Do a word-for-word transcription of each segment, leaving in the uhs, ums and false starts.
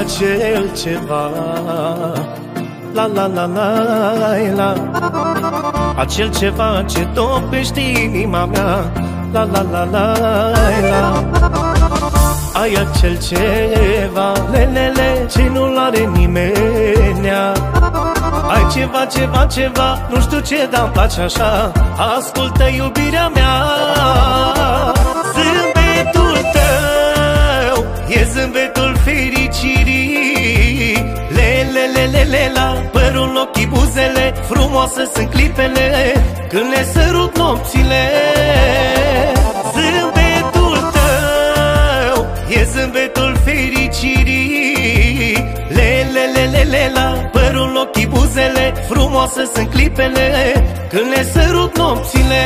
acel ceva, la la la la la, acel ceva ce topește inima mea, la la la la la. Ai acel ceva, lelele, ce nu-l are nimenea. Ai ceva, ceva, ceva, nu știu ce, dar-mi place așa. Ascultă iubirea mea. Zâmbetul tău e zâmbetul fericirii. Lelelelele-la, părul, ochii, buzele, frumoase sunt clipele când le sărut nopțile. Zâmbetul tău e zâmbetul fericirii. Lelelelele-la, părul, ochii, buzele, frumoase sunt clipele când le sărut nopțile.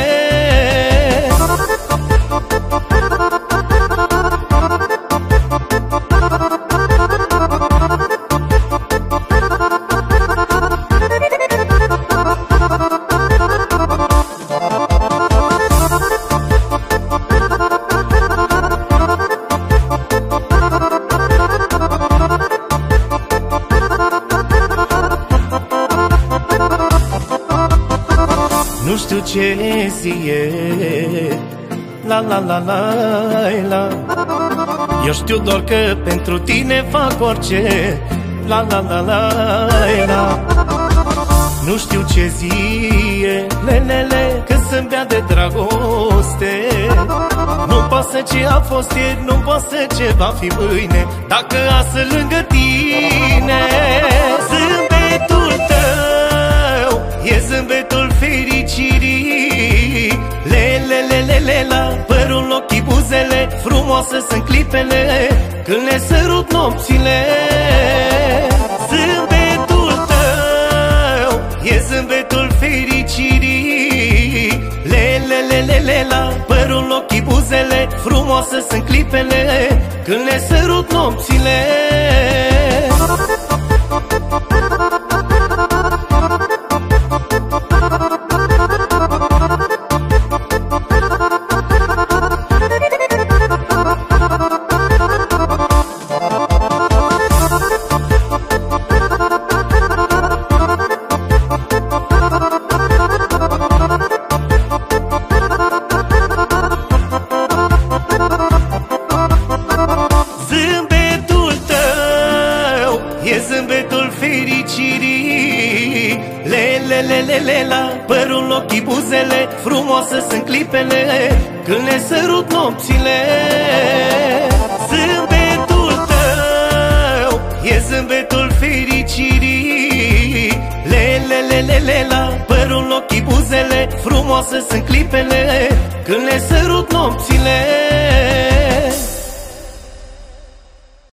Nu știu ce zi e, la la la la la. Eu știu doar că pentru tine fac orice, la la la la la. Nu știu ce zi e, lelele, că să-mi bea de dragoste. Nu pasă ce a fost ieri, nu pasă ce va fi mâine, dacă asă lângă tine. Zâmbetul tău e zâmbetul fericirii. Lelelelele-la, părul, ochii, buzele, frumoase sunt clipele când le sărut nopțile. Zâmbetul tău e zâmbetul fericirii. Lelelelele-la, părul, ochii, buzele, frumoase sunt clipele când le sărut nopțile. E zâmbetul fericirii. Lelelelele-la, părul, ochii, buzele, frumoase sunt clipele când le sărut nopțile. Zâmbetul tău e zâmbetul fericirii. Lelelelele-la, părul, ochii, buzele, frumoase sunt clipele